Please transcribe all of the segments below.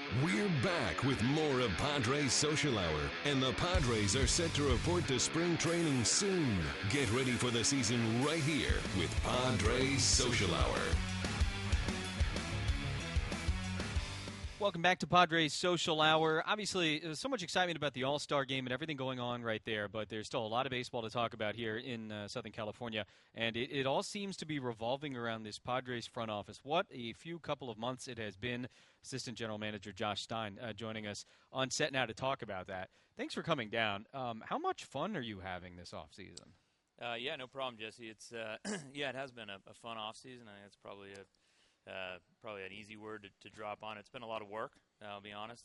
We're back with more of Padres Social Hour, and the Padres are set to report to spring training soon. Get ready for the season right here with Padres Social Hour. Welcome back to Padres Social Hour. Obviously, there's so much excitement about the All-Star Game and everything going on right there, but there's still a lot of baseball to talk about here in Southern California, and it all seems to be revolving around this Padres front office. What a couple of months it has been. Assistant General Manager Josh Stein joining us on set now to talk about that. Thanks for coming down. How much fun are you having this offseason? Yeah, no problem, Jesse. It's it has been a fun offseason. I think it's probably an easy word to drop on. It's been a lot of work. I'll be honest.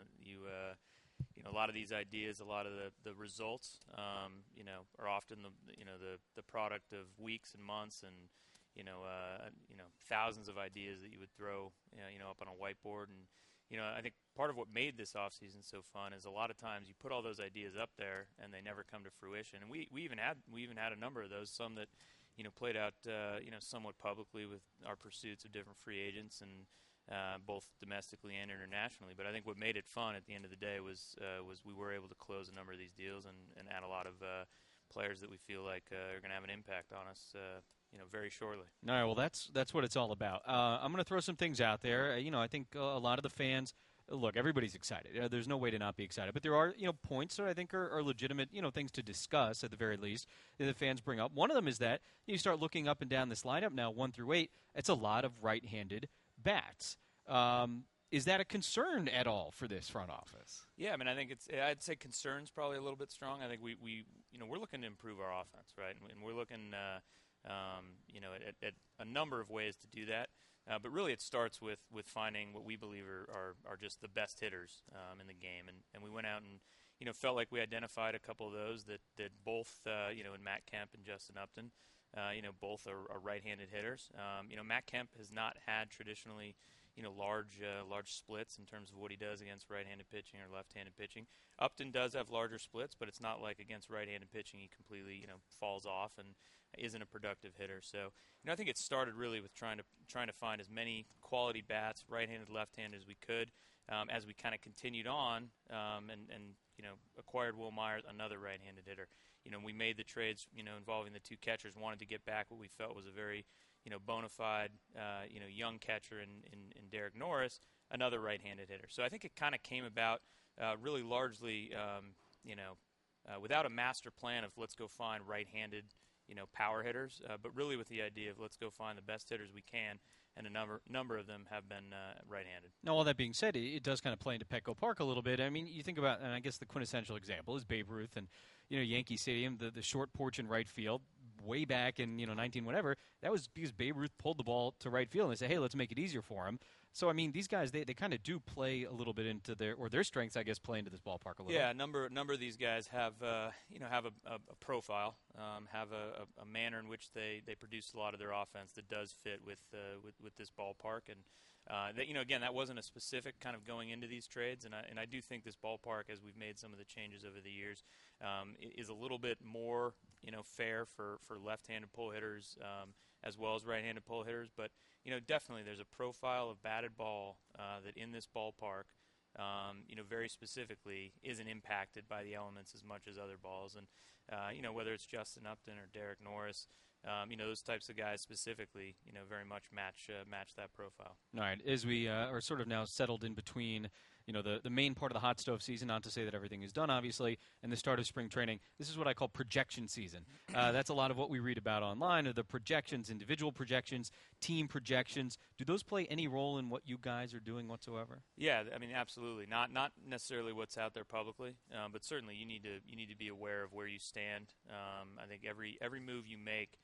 A lot of these ideas, a lot of the results, are often the product of weeks and months and thousands of ideas that you would throw up on a whiteboard. And I think part of what made this offseason so fun is a lot of times you put all those ideas up there and they never come to fruition. And we even had a number of those, some that played out somewhat publicly with our pursuits of different free agents and both domestically and internationally. But I think what made it fun at the end of the day was we were able to close a number of these deals and add a lot of players that we feel like are going to have an impact on us very shortly. All right, well, that's what it's all about. I'm going to throw some things out there. I think a lot of the fans, look, everybody's excited. There's no way to not be excited. But there are, points that I think are legitimate, things to discuss at the very least that the fans bring up. One of them is that you start looking up and down this lineup now, 1 through 8, it's a lot of right-handed bats. Is that a concern at all for this front office? Yeah, I mean, I think I'd say concern's probably a little bit strong. I think we're looking to improve our offense, right? And we're looking, at a number of ways to do that. But really it starts with finding what we believe are just the best hitters in the game. And we went out and, felt like we identified a couple of those that both, in Matt Kemp and Justin Upton, both are right-handed hitters. Matt Kemp has not had traditionally, large splits in terms of what he does against right-handed pitching or left-handed pitching. Upton does have larger splits, but it's not like against right-handed pitching he completely, falls off and isn't a productive hitter. So, I think it started really with trying to find as many quality bats, right-handed, left-handed, as we could. As we kind of continued on and acquired Will Myers, another right-handed hitter. We made the trades, involving the two catchers, wanted to get back what we felt was a very, bona fide, young catcher in Derek Norris, another right-handed hitter. So I think it kind of came about really largely, without a master plan of let's go find right-handed, power hitters, but really with the idea of let's go find the best hitters we can, and a number of them have been right-handed. Now, all that being said, it does kind of play into Petco Park a little bit. I mean, you think about, and I guess the quintessential example is Babe Ruth and, Yankee Stadium, the short porch in right field, way back in, 19 whatever. That was because Babe Ruth pulled the ball to right field and they said, hey, let's make it easier for him. So, I mean, these guys, they kind of do play a little bit into their strengths, I guess, play into this ballpark a little. Yeah, a number of these guys have a profile, have a manner in which they produce a lot of their offense that does fit with this ballpark. And again, that wasn't a specific kind of going into these trades. And I do think this ballpark, as we've made some of the changes over the years, is a little bit more fair for left-handed pull hitters as well as right-handed pull hitters. But definitely there's a profile of batted ball that in this ballpark, very specifically isn't impacted by the elements as much as other balls. And whether it's Justin Upton or Derek Norris, those types of guys specifically, very much match that profile. All right, as we are sort of now settled in between, the main part of the hot stove season, not to say that everything is done, obviously, and the start of spring training, this is what I call projection season. That's a lot of what we read about online, are the projections, individual projections, team projections. Do those play any role in what you guys are doing whatsoever? Yeah, I mean, absolutely. Not necessarily what's out there publicly, but certainly you need to be aware of where you stand. I think every move you make,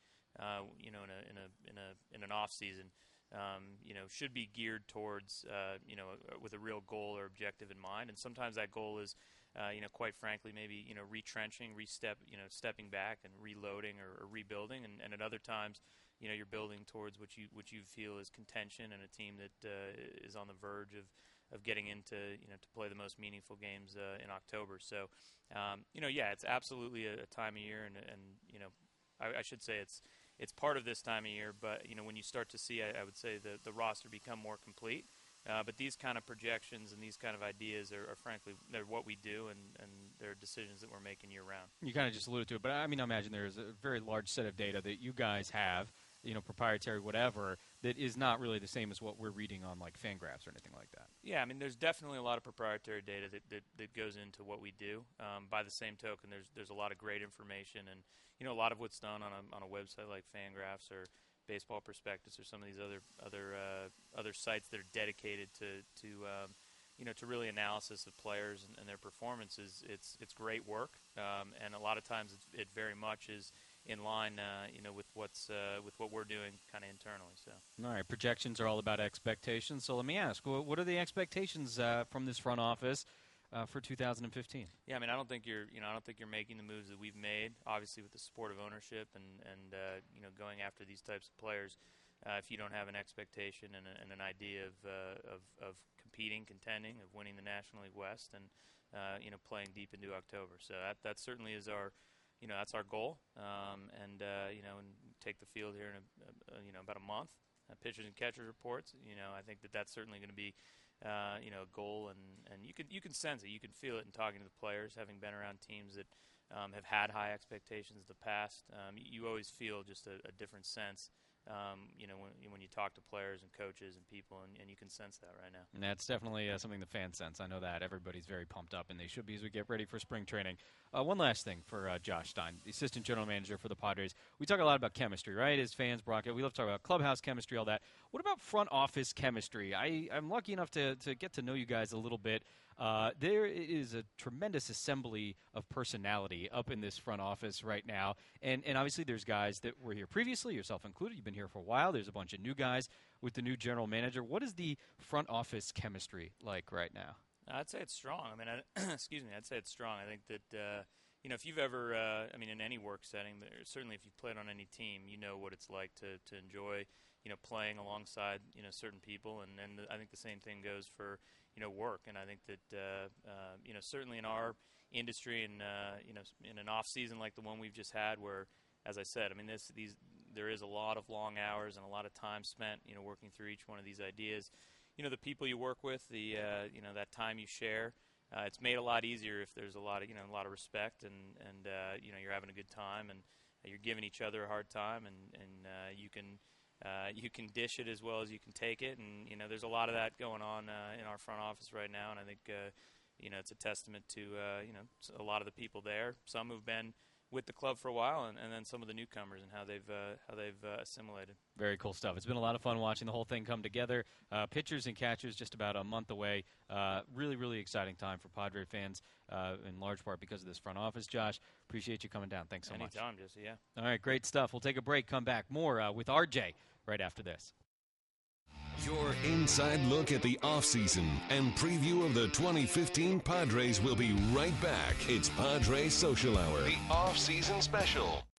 in an off season, should be geared towards, with a real goal or objective in mind. And sometimes that goal is, quite frankly, maybe, retrenching, stepping back and reloading or rebuilding. And at other times, you're building towards what you feel is contention and a team that is on the verge of getting into, to play the most meaningful games in October. So, it's absolutely a time of year, and I should say it's part of this time of year, but when you start to see, I would say the roster become more complete, But these kind of projections and these kind of ideas are frankly, they're what we do, and they're decisions that we're making year-round. You kind of just alluded to it, but I mean, I imagine there's a very large set of data that you guys have, proprietary, whatever, that is not really the same as what we're reading on, like, Fangraphs or anything like that. Yeah, I mean, there's definitely a lot of proprietary data that goes into what we do. By the same token, there's a lot of great information, and a lot of what's done on a website like Fangraphs or Baseball Prospectus or some of these other sites that are dedicated to really analysis of players and their performances. It's great work, and a lot of times it very much is in line, with what we're doing kind of internally. So. All right, projections are all about expectations. So let me ask, what are the expectations from this front office for 2015? Yeah, I mean, I don't think you're making the moves that we've made. Obviously, with the support of ownership and going after these types of players, if you don't have an expectation and an idea of competing, contending, of winning the National League West, and playing deep into October. So that certainly is our. That's our goal, and take the field here in about a month. Pitchers and catchers reports. I think that's certainly going to be, a goal, and you can sense it, you can feel it in talking to the players, having been around teams that have had high expectations in the past. You always feel just a different sense. When you talk to players and coaches and people, and you can sense that right now. And that's definitely something the fans sense. I know that. Everybody's very pumped up, and they should be as we get ready for spring training. One last thing for Josh Stein, the assistant general manager for the Padres. We talk a lot about chemistry, right, as fans, broadcast. We love to talk about clubhouse chemistry, all that. What about front office chemistry? I'm lucky enough to get to know you guys a little bit. There is a tremendous assembly of personality up in this front office right now. And obviously there's guys that were here previously, yourself included. You've been here for a while. There's a bunch of new guys with the new general manager. What is the front office chemistry like right now? I'd say it's strong. I mean, I'd say it's strong. I think that, if you've ever, in any work setting, certainly if you've played on any team, you know what it's like to enjoy, playing alongside, certain people. And I think the same thing goes for, work. And I think that, certainly in our industry and, in an off season like the one we've just had where, as I said, there is a lot of long hours and a lot of time spent, working through each one of these ideas. The people you work with, that time you share, it's made a lot easier if there's a lot of respect and you're having a good time and you're giving each other a hard time and you can dish it as well as you can take it, and there's a lot of that going on in our front office right now, and I think it's a testament to a lot of the people there, some who've been with the club for a while, and then some of the newcomers and how they've assimilated. Very cool stuff. It's been a lot of fun watching the whole thing come together. Pitchers and catchers just about a month away. Really, really exciting time for Padre fans, in large part because of this front office. Josh, appreciate you coming down. Thanks so much. Anytime, Jesse, yeah. All right, great stuff. We'll take a break, come back. More with RJ right after this. Your inside look at the offseason and preview of the 2015 Padres will be right back. It's Padres Social Hour, the off-season special.